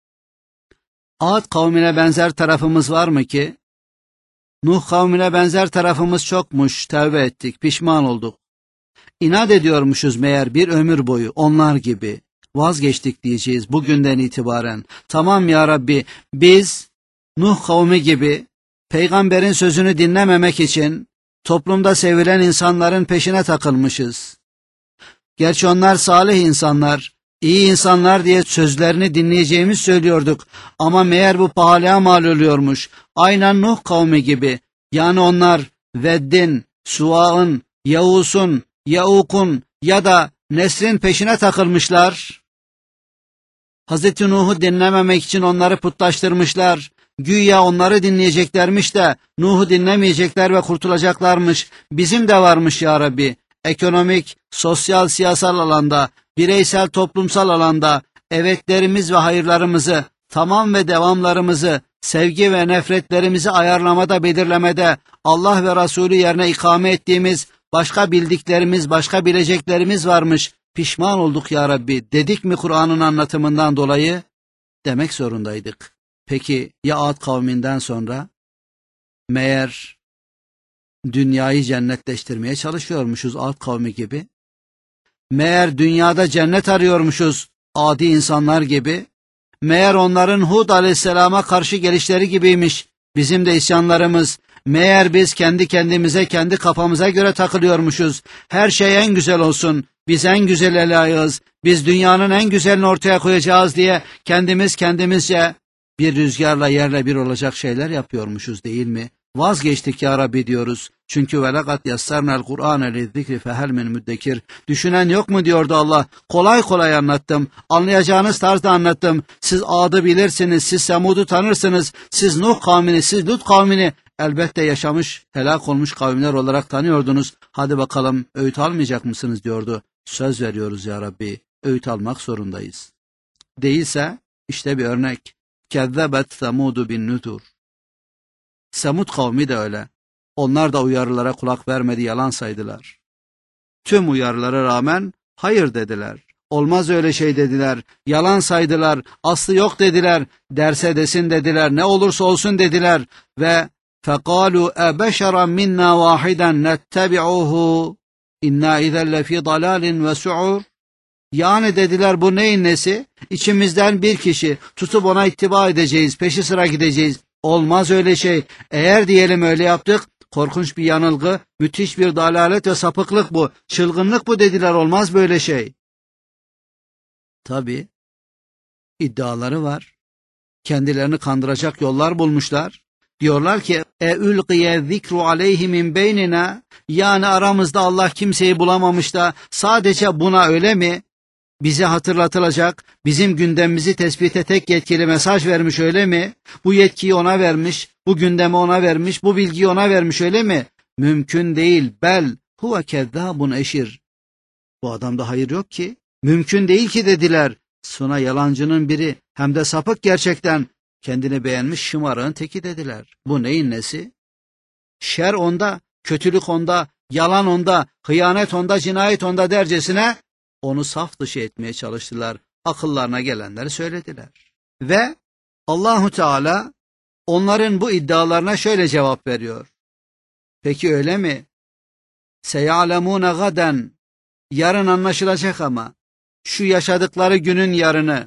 Ad kavmine benzer tarafımız var mı ki? Nuh kavmine benzer tarafımız çokmuş, tevbe ettik, pişman olduk. İnat ediyormuşuz meğer bir ömür boyu, onlar gibi. Vazgeçtik diyeceğiz bugünden itibaren. Tamam ya Rabbi, biz Nuh kavmi gibi peygamberin sözünü dinlememek için toplumda sevilen insanların peşine takılmışız. Gerçi onlar salih insanlar, iyi insanlar diye sözlerini dinleyeceğimiz söylüyorduk. Ama meğer bu pahalıya mal oluyormuş. Aynen Nuh kavmi gibi. Yani onlar Veddin, Suva'ın, Yavus'un, Yauk'un ya da Nesr'in peşine takılmışlar. Hazreti Nuh'u dinlememek için onları putlaştırmışlar. Güya onları dinleyeceklermiş de Nuh'u dinlemeyecekler ve kurtulacaklarmış. Bizim de varmış ya Rabbi. Ekonomik, sosyal, siyasal alanda, bireysel, toplumsal alanda evetlerimiz ve hayırlarımızı, tamam ve devamlarımızı, sevgi ve nefretlerimizi ayarlamada, belirlemede Allah ve Resulü yerine ikame ettiğimiz başka bildiklerimiz, başka bileceklerimiz varmış. Pişman olduk ya Rabbi dedik mi Kur'an'ın anlatımından dolayı? Demek zorundaydık. Peki ya Ad kavminden sonra? Meğer dünyayı cennetleştirmeye çalışıyormuşuz Ad kavmi gibi. Meğer dünyada cennet arıyormuşuz adi insanlar gibi. Meğer onların Hud aleyhisselama karşı gelişleri gibiymiş bizim de isyanlarımız. Meğer biz kendi kendimize, kendi kafamıza göre takılıyormuşuz. Her şey en güzel olsun, biz en güzele layığız, biz dünyanın en güzelini ortaya koyacağız diye kendimiz kendimizce bir rüzgarla yerle bir olacak şeyler yapıyormuşuz değil mi? Vazgeçtik ya Rabbi diyoruz. Çünkü وَلَقَدْ يَسَّرْنَا الْقُرْآنَ لِذِّكْرِ فَهَلْ مِنْ müddekir. Düşünen yok mu diyordu Allah. Kolay kolay anlattım. Anlayacağınız tarzda anlattım. Siz Ad'ı bilirsiniz, siz Semud'u tanırsınız, siz Nuh kavmini, siz Lut kavmini elbette yaşamış, helak olmuş kavimler olarak tanıyordunuz. Hadi bakalım öğüt almayacak mısınız diyordu. Söz veriyoruz ya Rabbi. Öğüt almak zorundayız. Değilse işte bir örnek. كَذَّبَتْ ثَمُودُ بِالنُّذُرِ. Semud kavmi de öyle. Onlar da uyarılara kulak vermedi, yalan saydılar. Tüm uyarılara rağmen hayır dediler. Olmaz öyle şey dediler. Yalan saydılar. Aslı yok dediler. Derse desin dediler. Ne olursa olsun dediler. Ve فَقَالُوا اَبَشَرًا مِنَّا وَاحِدًا نَتَّبِعُهُ اِنَّا اِذَا لَفِي ضَلَالٍ وَسُعُرٍ. Yani dediler bu neyin nesi? İçimizden bir kişi tutup ona ittiba edeceğiz, peşi sıra gideceğiz. Olmaz öyle şey. Eğer diyelim öyle yaptık, Korkunç bir yanılgı, müthiş bir dalalet ve sapıklık bu. Çılgınlık bu dediler, olmaz böyle şey. Tabii iddiaları var. Kendilerini kandıracak yollar bulmuşlar. Diyorlar ki ulqiye zikru aleyhi min beynina, yani aramızda Allah kimseyi bulamamış da sadece buna öyle mi? Bize hatırlatılacak, bizim gündemimizi tespite tek yetkili mesaj vermiş öyle mi? Bu yetkiyi ona vermiş, bu gündemi ona vermiş, bu bilgiyi ona vermiş öyle mi? Mümkün değil. Bel huve kezzabun eşir. Bu adamda hayır yok ki. Mümkün değil ki dediler. Sonra yalancının biri, hem de sapık gerçekten, kendini beğenmiş şımarığın teki dediler. Bu neyin nesi? Şer onda, kötülük onda, yalan onda, hıyanet onda, cinayet onda dercesine onu saf dışı etmeye çalıştılar. Akıllarına gelenleri söylediler. Ve Allahu Teala onların bu iddialarına şöyle cevap veriyor. Peki öyle mi? Seyalemune gaden, yarın anlaşılacak ama şu yaşadıkları günün yarını,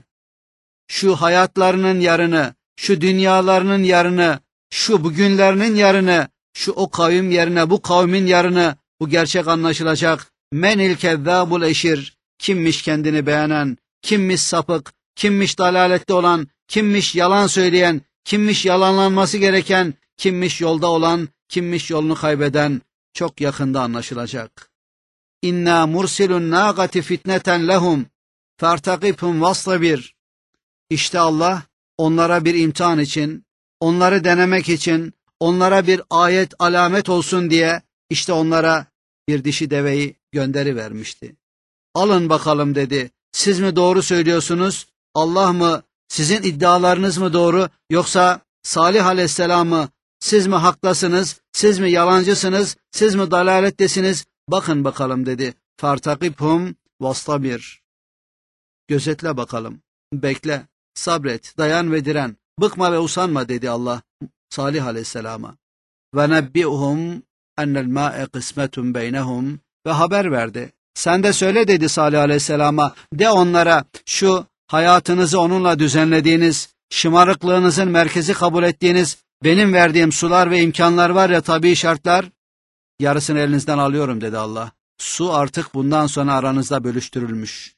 şu hayatlarının yarını, şu dünyalarının yarını, şu bugünlerinin yarını, şu o kavim yerine bu kavmin yarını, bu gerçek anlaşılacak. Menil kezzabul eşir, kimmiş kendini beğenen, kimmiş sapık, kimmiş dalalette olan, kimmiş yalan söyleyen, kimmiş yalanlanması gereken, kimmiş yolda olan, kimmiş yolunu kaybeden, çok yakında anlaşılacak. İnna mursilun nâgati fitneten lehum fertakibhum vastabir. İşte Allah onlara bir imtihan için, onları denemek için, onlara bir ayet alamet olsun diye işte onlara bir dişi deveyi gönderivermişti. Alın bakalım dedi. Siz mi doğru söylüyorsunuz? Allah mı? Sizin iddialarınız mı doğru? Yoksa Salih Aleyhisselam'ı siz mi haklasınız? Siz mi yalancısınız? Siz mi dalalettesiniz? Bakın bakalım dedi. Fartakibhum vastabir. Gözetle bakalım. Bekle, sabret, dayan ve diren. Bıkma ve usanma dedi Allah Salih Aleyhisselam'a. Ve nebbi'hum ennel mâ'e kısmetun beynehum, ve haber verdi. Sen de söyle dedi Salih Aleyhisselam'a, de onlara şu hayatınızı onunla düzenlediğiniz, şımarıklığınızın merkezi kabul ettiğiniz benim verdiğim sular ve imkanlar var ya, tabii şartlar, yarısını elinizden alıyorum dedi Allah. Su artık bundan sonra aranızda bölüştürülmüş.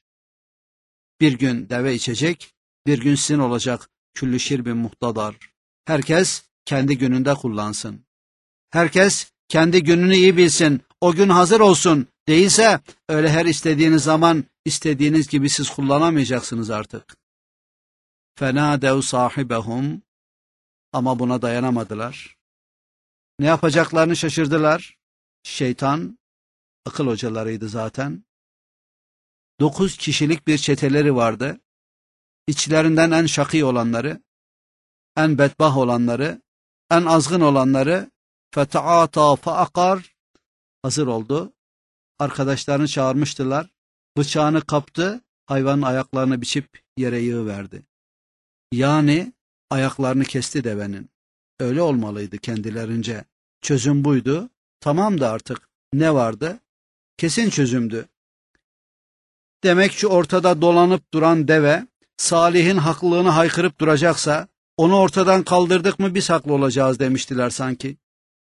Bir gün deve içecek, bir gün sizin olacak. Küllü şirbin muhtadar. Herkes kendi gününde kullansın. Herkes kendi gününü iyi bilsin. O gün hazır olsun. Değilse öyle her istediğiniz zaman istediğiniz gibi siz kullanamayacaksınız artık. Fenâdev sahibehum, ama buna dayanamadılar. Ne yapacaklarını şaşırdılar. Şeytan akıl hocalarıydı zaten. 9 kişilik bir çeteleri vardı. İçlerinden en şakî olanları, en bedbah olanları, en azgın olanları fetaata faakar hazır oldu. Arkadaşlarını çağırmıştılar. Bıçağını kaptı, hayvanın ayaklarını biçip yere yığıverdi. Yani ayaklarını kesti devenin. Öyle olmalıydı kendilerince. Çözüm buydu. Tamamdı artık. Ne vardı? Kesin çözümdü. Demek ki ortada dolanıp duran deve, Salih'in haklılığını haykırıp duracaksa, onu ortadan kaldırdık mı biz haklı olacağız demiştiler sanki.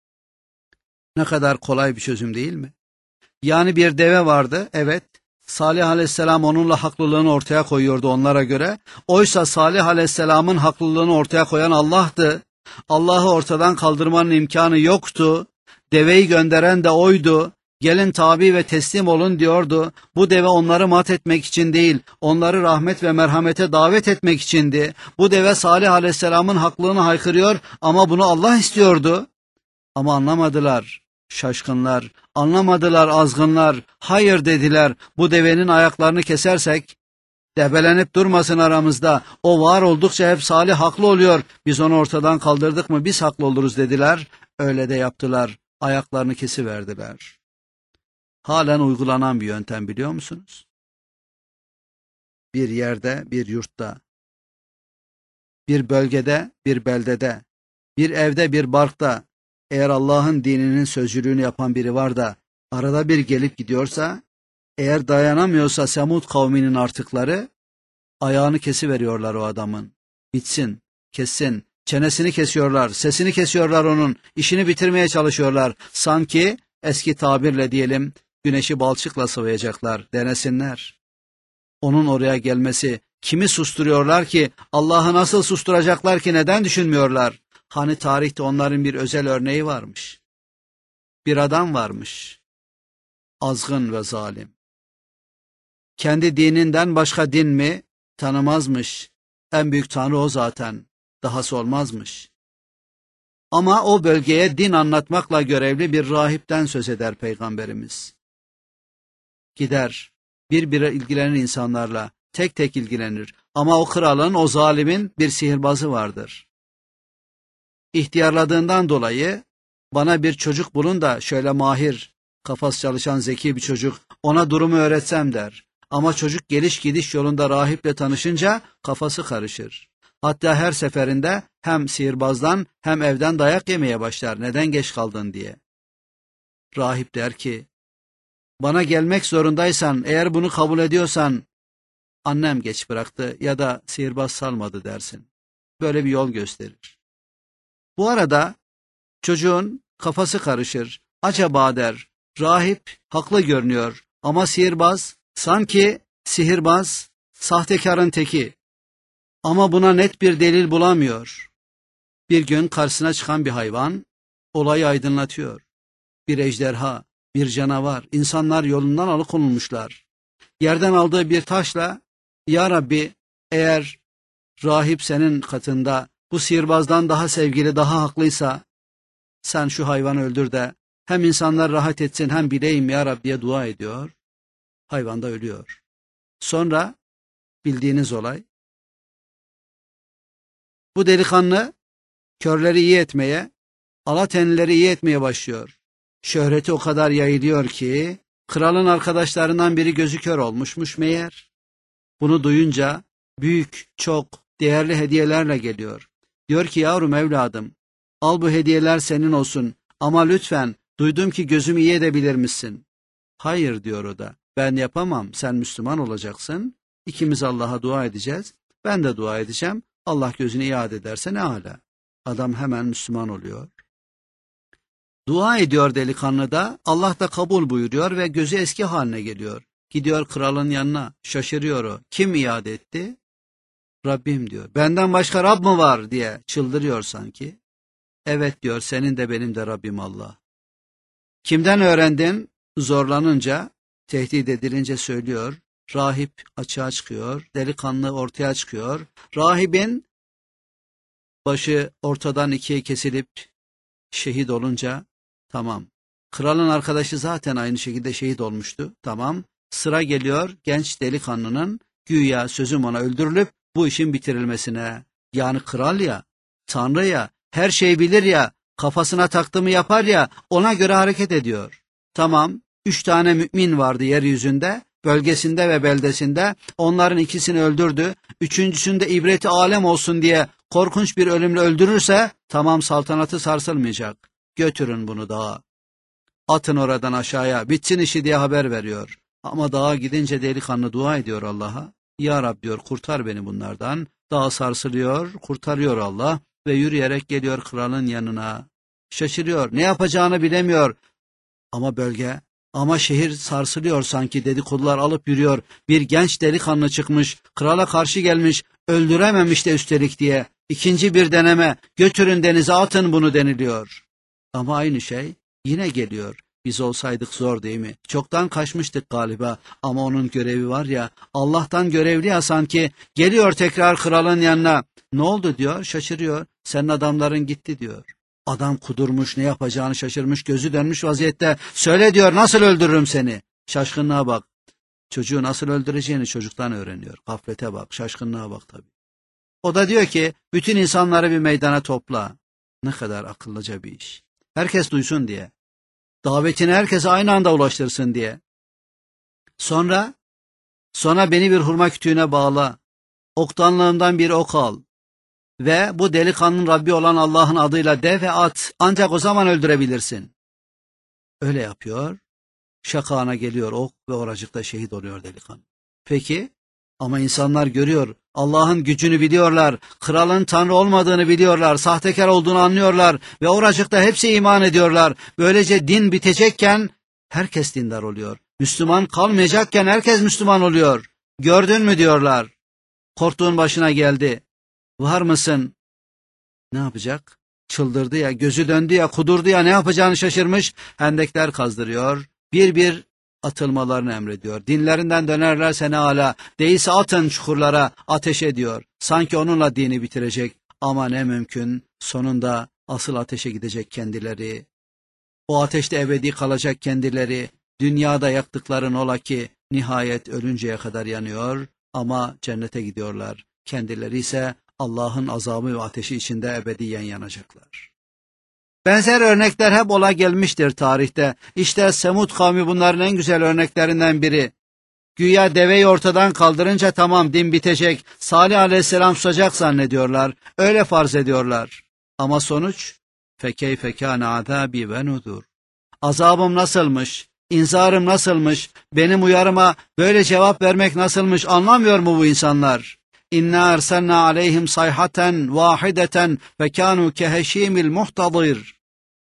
Ne kadar kolay bir çözüm değil mi? Yani bir deve vardı, evet. Salih Aleyhisselam onunla haklılığını ortaya koyuyordu onlara göre. Oysa Salih Aleyhisselam'ın haklılığını ortaya koyan Allah'tı. Allah'ı ortadan kaldırmanın imkanı yoktu. Deveyi gönderen de oydu. Gelin tabi ve teslim olun diyordu. Bu deve onları mat etmek için değil, onları rahmet ve merhamete davet etmek içindi. Bu deve Salih Aleyhisselam'ın haklılığını haykırıyor ama bunu Allah istiyordu. Ama anlamadılar. Şaşkınlar, anlamadılar azgınlar, hayır dediler, bu devenin ayaklarını kesersek, debelenip durmasın aramızda, o var oldukça hep Salih haklı oluyor, biz onu ortadan kaldırdık mı biz haklı oluruz dediler, öyle de yaptılar, ayaklarını kesiverdiler. Halen uygulanan bir yöntem biliyor musunuz? Bir yerde, bir yurtta, bir bölgede, bir beldede, bir evde, bir barkta, eğer Allah'ın dininin sözcülüğünü yapan biri var da arada bir gelip gidiyorsa, eğer dayanamıyorsa Semud kavminin artıkları, ayağını kesiveriyorlar o adamın. Bitsin, kessin, Çenesini kesiyorlar, sesini kesiyorlar onun, işini bitirmeye çalışıyorlar. Sanki eski tabirle diyelim, güneşi balçıkla sıvayacaklar, denesinler. Onun oraya gelmesi, kimi susturuyorlar ki, Allah'ı nasıl susturacaklar ki, neden düşünmüyorlar? Hani tarihte onların bir özel örneği varmış. Bir adam varmış, azgın ve zalim. Kendi dininden başka din mi tanımazmış. En büyük tanrı o zaten, dahası olmazmış. Ama o bölgeye din anlatmakla görevli bir rahipten söz eder Peygamberimiz. Gider, bir ilgilenir insanlarla, tek tek ilgilenir. Ama o kralın, o zalimin bir sihirbazı vardır. İhtiyarladığından dolayı, bana bir çocuk bulun da şöyle mahir, kafası çalışan zeki bir çocuk, ona durumu öğretsem der. Ama çocuk geliş gidiş yolunda rahiple tanışınca kafası karışır. Hatta her seferinde hem sihirbazdan hem evden dayak yemeye başlar, neden geç kaldın diye. Rahip der ki, bana gelmek zorundaysan, eğer bunu kabul ediyorsan, annem geç bıraktı ya da sihirbaz salmadı dersin. Böyle bir yol gösterir. Bu arada çocuğun kafası karışır. Acaba der, rahip haklı görünüyor ama sihirbaz, sanki sihirbaz sahtekarın teki. Ama buna net bir delil bulamıyor. Bir gün karşısına çıkan bir hayvan olayı aydınlatıyor. Bir ejderha, bir canavar, insanlar yolundan alıkonulmuşlar. Yerden aldığı bir taşla, ya Rabbi, eğer rahip senin katında bu sihirbazdan daha sevgili, daha haklıysa, sen şu hayvanı öldür de hem insanlar rahat etsin hem bileyim ya Rabbi diye dua ediyor. Hayvan da ölüyor. Sonra bildiğiniz olay. Bu delikanlı körleri iyi etmeye, alatenlileri iyi etmeye başlıyor. Şöhreti o kadar yayılıyor ki kralın arkadaşlarından biri gözü kör olmuşmuş meğer. Bunu duyunca büyük, çok değerli hediyelerle geliyor. Diyor ki yavrum evladım, al bu hediyeler senin olsun ama lütfen duydum ki gözümü iyi edebilir misin? Hayır diyor o da, ben yapamam, sen Müslüman olacaksın, İkimiz Allah'a dua edeceğiz, ben de dua edeceğim, Allah gözünü iade ederse ne âlâ. Adam hemen Müslüman oluyor. Dua ediyor delikanlı da, Allah da kabul buyuruyor ve gözü eski haline geliyor. Gidiyor kralın yanına, şaşırıyor o. Kim iade etti? Rabbim diyor. Benden başka Rab mı var diye çıldırıyor sanki. Evet diyor, senin de benim de Rabbim Allah. Kimden öğrendin? Zorlanınca, tehdit edilince söylüyor. Rahip açığa çıkıyor, delikanlı ortaya çıkıyor. Rahibin başı ortadan ikiye kesilip şehit olunca, tamam. Kralın arkadaşı zaten aynı şekilde şehit olmuştu, tamam. Sıra geliyor genç delikanlının güya sözüm ona öldürülüp bu işin bitirilmesine. Yani kral ya, tanrı ya, her şeyi bilir ya, kafasına taktığımı yapar ya, ona göre hareket ediyor. Tamam, 3 tane mümin vardı yeryüzünde, bölgesinde ve beldesinde, onların ikisini öldürdü, üçüncüsünde ibreti alem olsun diye korkunç bir ölümle öldürürse, tamam saltanatı sarsılmayacak. Götürün bunu dağa. Atın oradan aşağıya, bitsin işi diye haber veriyor. Ama dağa gidince delikanlı dua ediyor Allah'a. Ya Rab diyor, kurtar beni bunlardan. Dağ sarsılıyor, kurtarıyor Allah ve yürüyerek geliyor kralın yanına. Şaşırıyor, ne yapacağını bilemiyor. Ama bölge, ama şehir sarsılıyor sanki, dedikodular alıp yürüyor. Bir genç delikanlı çıkmış, krala karşı gelmiş, öldürememiş de üstelik diye. İkinci bir deneme, götürün denize atın bunu deniliyor. Ama aynı şey yine geliyor. Biz olsaydık zor değil mi? Çoktan kaçmıştık galiba ama onun görevi var ya, Allah'tan görevli ya sanki, geliyor tekrar kralın yanına. Ne oldu diyor, şaşırıyor. Senin adamların gitti diyor. Adam kudurmuş, ne yapacağını şaşırmış, gözü dönmüş vaziyette. Söyle diyor, nasıl öldürürüm seni? Şaşkınlığa bak. Çocuğu nasıl öldüreceğini çocuktan öğreniyor. Gaflete bak, şaşkınlığa bak tabii. O da diyor ki, bütün insanları bir meydana topla. Ne kadar akıllıca bir iş. Herkes duysun diye. Davetini herkese aynı anda ulaştırsın diye. Sonra beni bir hurma kütüğüne bağla. Oktanlığımdan bir ok al. Ve bu delikanlının Rabbi olan Allah'ın adıyla de ve at. Ancak o zaman öldürebilirsin. Öyle yapıyor. Şakağına geliyor ok ve oracıkta şehit oluyor delikanlı. Peki, Ama insanlar görüyor, Allah'ın gücünü biliyorlar, kralın Tanrı olmadığını biliyorlar, sahtekar olduğunu anlıyorlar ve oracıkta hepsi iman ediyorlar. Böylece din bitecekken herkes dindar oluyor. Müslüman kalmayacakken herkes Müslüman oluyor. Gördün mü diyorlar. Korktuğun başına geldi. Var mısın? Ne yapacak? Çıldırdı ya, gözü döndü ya, kudurdu ya, ne yapacağını şaşırmış. Hendekler kazdırıyor, bir bir atılmalarını emrediyor. Dinlerinden dönerlerse ne âlâ, değilse atın çukurlara, ateş ediyor. Sanki onunla dini bitirecek ama ne mümkün, sonunda asıl ateşe gidecek kendileri. O ateşte ebedi kalacak kendileri. Dünyada yaktıkların ola ki nihayet ölünceye kadar yanıyor ama cennete gidiyorlar. Kendileri ise Allah'ın azabı ve ateşi içinde ebediyen yanacaklar. Benzer örnekler hep ola gelmiştir tarihte. İşte Semud kavmi bunların en güzel örneklerinden biri. Güya deveyi ortadan kaldırınca tamam din bitecek, Salih aleyhisselam susacak zannediyorlar, öyle farz ediyorlar. Ama sonuç, فَكَيْفَ كَانَ عَذَابِي وَنُذُرُ. Azabım nasılmış, inzarım nasılmış, benim uyarıma böyle cevap vermek nasılmış, anlamıyor mu bu insanlar? İnna erselna aleyhim sayhaten vahideten ve kanu keheşimil muhtadir.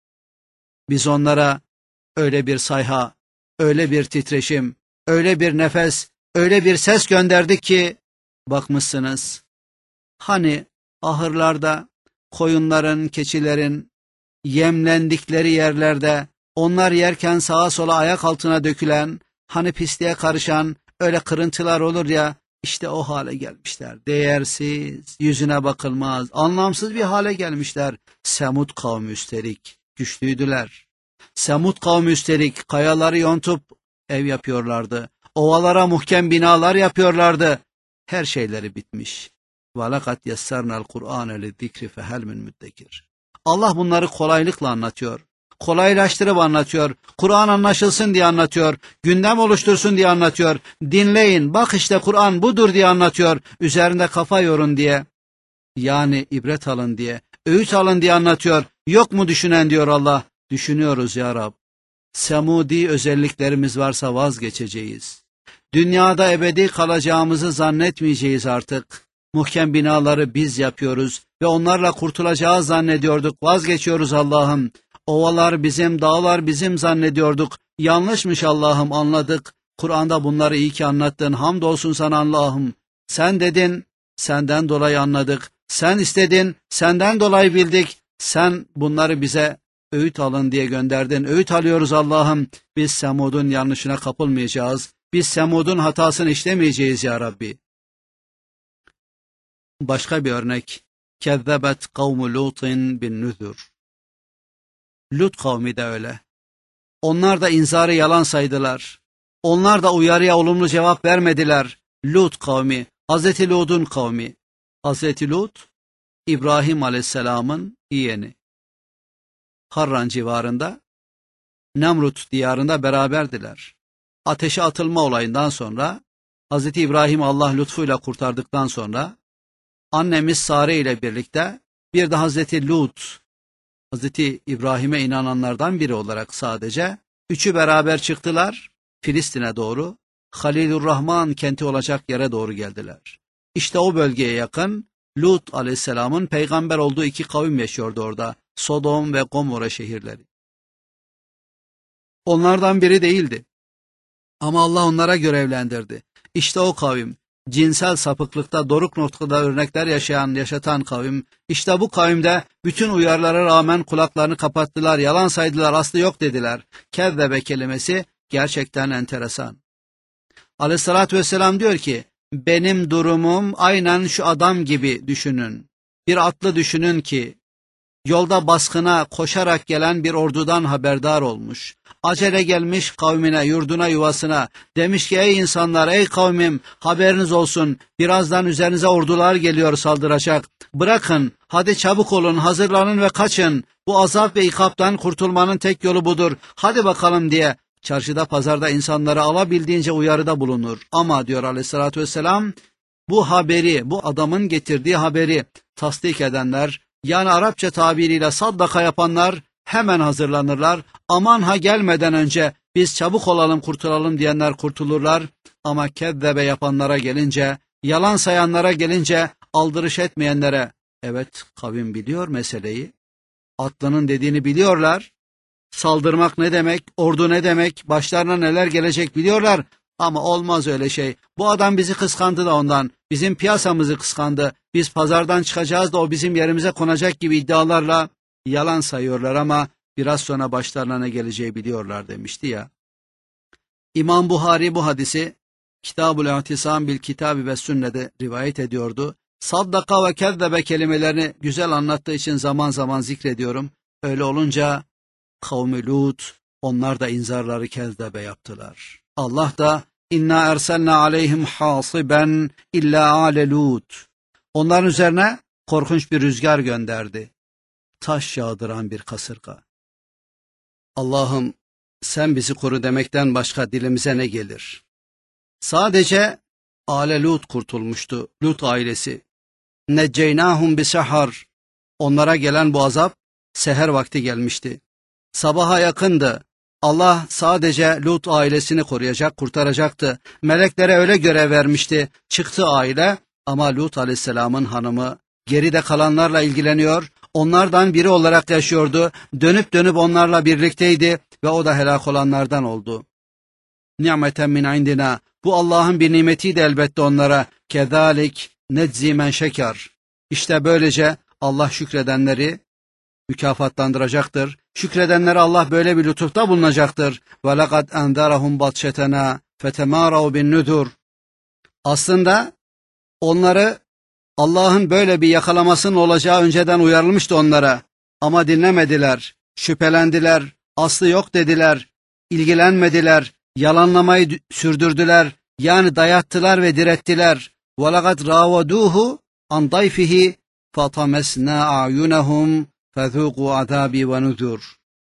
Biz onlara öyle bir sayha, öyle bir titreşim, öyle bir nefes, öyle bir ses gönderdik ki bakmışsınız. Hani ahırlarda koyunların, keçilerin yemlendikleri yerlerde onlar yerken sağa sola ayak altına dökülen, hani pisliğe karışan öyle kırıntılar olur ya, işte o hale gelmişler. Değersiz, yüzüne bakılmaz, anlamsız bir hale gelmişler. Semud kavmi üstelik güçlüydüler. Semud kavmi üstelik kayaları yontup ev yapıyorlardı. Ovalara muhkem binalar yapıyorlardı. Her şeyleri bitmiş. وَلَقَدْ يَسَّرْنَا الْقُرْآنَ لِذِّكْرِ فَهَلْ مِنْ مُدَّكِرٍ. Allah bunları kolaylıkla anlatıyor. Kolaylaştırıp anlatıyor. Kur'an anlaşılsın diye anlatıyor. Gündem oluştursun diye anlatıyor. Dinleyin, bak işte Kur'an budur diye anlatıyor. Üzerinde kafa yorun diye. Yani ibret alın diye, öğüt alın diye anlatıyor. Yok mu düşünen diyor Allah. Düşünüyoruz ya Rab. Semudi özelliklerimiz varsa vazgeçeceğiz. Dünyada ebedi kalacağımızı zannetmeyeceğiz artık. Muhkem binaları biz yapıyoruz ve onlarla kurtulacağız zannediyorduk. Vazgeçiyoruz Allah'ım. Ovalar bizim, dağlar bizim zannediyorduk. Yanlışmış Allah'ım, anladık. Kur'an'da bunları iyi ki anlattın. Hamdolsun sana Allah'ım. Sen dedin, senden dolayı anladık. Sen istedin, senden dolayı bildik. Sen bunları bize öğüt alın diye gönderdin. Öğüt alıyoruz Allah'ım. Biz Semud'un yanlışına kapılmayacağız. Biz Semud'un hatasını işlemeyeceğiz ya Rabbi. Başka bir örnek. Kezzebet kavmu Lut'in bin nüzür. Lut kavmi de öyle. Onlar da inzarı yalan saydılar. Onlar da uyarıya olumlu cevap vermediler. Lut kavmi, Hazreti Lut'un kavmi. Hazreti Lut, İbrahim Aleyhisselam'ın yeğeni. Harran civarında, Nemrut diyarında beraberdiler. Ateşe atılma olayından sonra, Hazreti İbrahim Allah lütfuyla kurtardıktan sonra, annemiz Sare ile birlikte bir de Hazreti Lut, Hazreti İbrahim'e inananlardan biri olarak sadece, üçü beraber çıktılar, Filistin'e doğru, Halilurrahman kenti olacak yere doğru geldiler. İşte o bölgeye yakın, Lut aleyhisselamın peygamber olduğu iki kavim yaşıyordu orada, Sodom ve Gomorra şehirleri. Onlardan biri değildi. Ama Allah onlara görevlendirdi. İşte o kavim, cinsel sapıklıkta doruk noktada örnekler yaşatan kavim. İşte bu kavimde bütün uyarılara rağmen kulaklarını kapattılar, yalan saydılar, aslı yok dediler. Kezzebe kelimesi gerçekten enteresan. Aleyhissalatü vesselam diyor ki, benim durumum aynen şu adam gibi düşünün. Bir atlı düşünün ki, yolda baskına koşarak gelen bir ordudan haberdar olmuş. Acele gelmiş kavmine, yurduna, yuvasına. Demiş ki ey insanlar, ey kavmim haberiniz olsun. Birazdan üzerinize ordular geliyor saldıracak. Bırakın, hadi çabuk olun, hazırlanın ve kaçın. Bu azap ve ikaptan kurtulmanın tek yolu budur. Hadi bakalım diye çarşıda pazarda insanlara alabildiğince uyarıda bulunur. Ama diyor aleyhissalatü vesselam, bu haberi, bu adamın getirdiği haberi tasdik edenler, yani Arapça tabiriyle saddaka yapanlar hemen hazırlanırlar. Aman ha gelmeden önce biz çabuk olalım kurtulalım diyenler kurtulurlar. Ama kezzebe yapanlara gelince Yalan sayanlara gelince aldırış etmeyenlere, evet kavim biliyor meseleyi. Atlının dediğini biliyorlar. Saldırmak ne demek, ordu ne demek, başlarına neler gelecek biliyorlar. Ama olmaz öyle şey. Bu adam bizi kıskandı da ondan. Bizim piyasamızı kıskandı. Biz pazardan çıkacağız da o bizim yerimize konacak gibi iddialarla yalan sayıyorlar ama biraz sonra başlarına ne geleceği biliyorlar demişti ya. İmam Buhari bu hadisi Kitab-ül İ'tisam bil Kitabi ve Sünne'de rivayet ediyordu. Saddaka ve kezzebe kelimelerini güzel anlattığı için zaman zaman zikrediyorum. Öyle olunca kavmi Lut, onlar da inzarları kezzebe yaptılar. Allah da inna erselna aleyhim hasiben illa ale Lut. Onların üzerine korkunç bir rüzgar gönderdi. Taş yağdıran bir kasırga. Allah'ım sen bizi koru demekten başka dilimize ne gelir? Sadece ale Lut kurtulmuştu, Lut ailesi. Necceynahum bisahar. Onlara gelen bu azap seher vakti gelmişti. Sabaha yakındı. Allah sadece Lut ailesini koruyacak, kurtaracaktı. Meleklere öyle görev vermişti. Çıktı aile ama Lut aleyhisselamın hanımı geride kalanlarla ilgileniyor. Onlardan biri olarak yaşıyordu. Dönüp dönüp onlarla birlikteydi ve o da helak olanlardan oldu. Nimeten min indina. Bu Allah'ın bir nimetiydi elbette onlara. Kezalik neczi men şeker. İşte böylece Allah şükredenleri mükafatlandıracaktır. Şükredenlere Allah böyle bir lütufta bulunacaktır. وَلَقَدْ اَنْذَرَهُمْ بَطْشَتَنَا فَتَمَارَوْا بِالنُّذُرِ. Aslında onları Allah'ın böyle bir yakalamasının olacağı önceden uyarılmıştı onlara. Ama dinlemediler, şüphelendiler, aslı yok dediler, ilgilenmediler, yalanlamayı sürdürdüler, yani dayattılar ve direttiler. وَلَقَدْ رَاوَدُوهُ عَنْ ضَيْفِهِ فَطَمَسْنَا أَعْيُنَهُمْ فَذُوقُوا عَذَابِي وَنُذُرِ.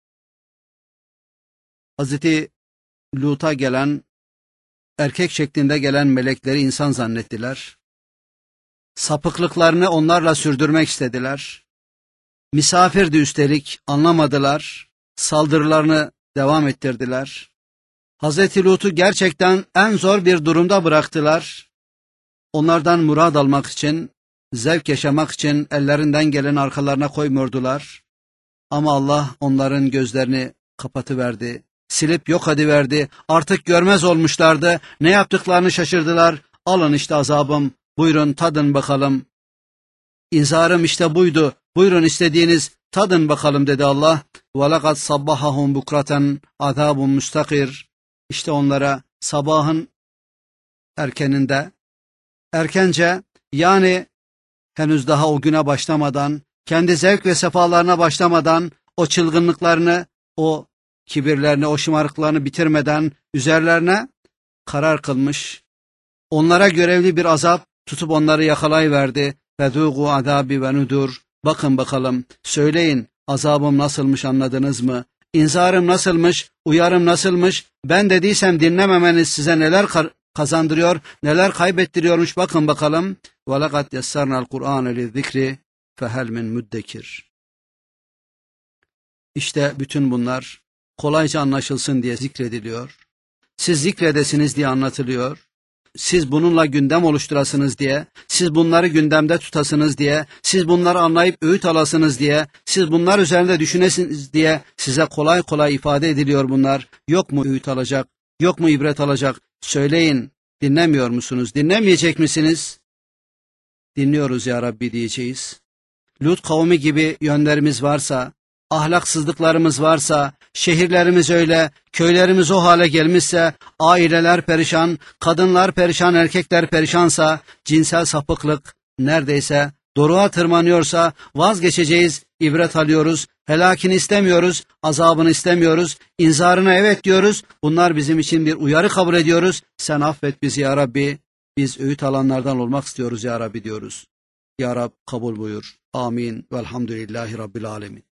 Hazreti Lut'a gelen, erkek şeklinde gelen melekleri insan zannettiler. Sapıklıklarını onlarla sürdürmek istediler. Misafirdi üstelik, anlamadılar. Saldırılarını devam ettirdiler. Hazreti Lut'u gerçekten en zor bir durumda bıraktılar. Onlardan murad almak için, zevk yaşamak için ellerinden geleni arkalarına koymuyordular. Ama Allah onların gözlerini kapatıverdi, silip yok ediverdi. Artık görmez olmuşlardı. Ne yaptıklarını şaşırdılar. Alın işte azabım, buyurun tadın bakalım. İnzarım işte buydu, buyurun istediğiniz tadın bakalım dedi Allah. وَلَقَدْ صَبَّحَهُمْ بُكْرَةً عَذَابٌ مُسْتَقِرٌ. İşte onlara sabahın erkence yani henüz daha o güne başlamadan, kendi zevk ve sefalarına başlamadan, o çılgınlıklarını, o kibirlerini, o şımarıklarını bitirmeden üzerlerine karar kılmış. Onlara görevli bir azap tutup onları yakalayıverdi. فَذُوقُوا عَذَابِ وَنُذُرْ. Bakın bakalım, söyleyin azabım nasılmış, anladınız mı? İnzarım nasılmış, uyarım nasılmış? Ben dediysem dinlememeniz size neler kazandırıyor, neler kaybettiriyormuş, bakın bakalım. وَلَقَدْ يَسَّرْنَا الْقُرْآنَ لِلذِّكْرِ فَهَلْ مِنْ مُدَّكِرٍ. İşte bütün bunlar kolayca anlaşılsın diye zikrediliyor. Siz zikredesiniz diye anlatılıyor. Siz bununla gündem oluşturasınız diye, siz bunları gündemde tutasınız diye, siz bunları anlayıp öğüt alasınız diye, siz bunlar üzerinde düşünesiniz diye size kolay kolay ifade ediliyor bunlar. Yok mu öğüt alacak, yok mu ibret alacak? Söyleyin, dinlemiyor musunuz, dinlemeyecek misiniz? Dinliyoruz ya Rabbi diyeceğiz. Lut kavmi gibi yönlerimiz varsa, ahlaksızlıklarımız varsa, şehirlerimiz öyle, köylerimiz o hale gelmişse, aileler perişan, kadınlar perişan, erkekler perişansa, cinsel sapıklık neredeyse doruğa tırmanıyorsa vazgeçeceğiz, ibret alıyoruz, helakini istemiyoruz, azabını istemiyoruz, inzarına evet diyoruz, bunlar bizim için bir uyarı kabul ediyoruz. Sen affet bizi ya Rabbi, biz öğüt alanlardan olmak istiyoruz ya Rabbi diyoruz. Ya Rab kabul buyur. Amin. Velhamdülillahi Rabbil alemin.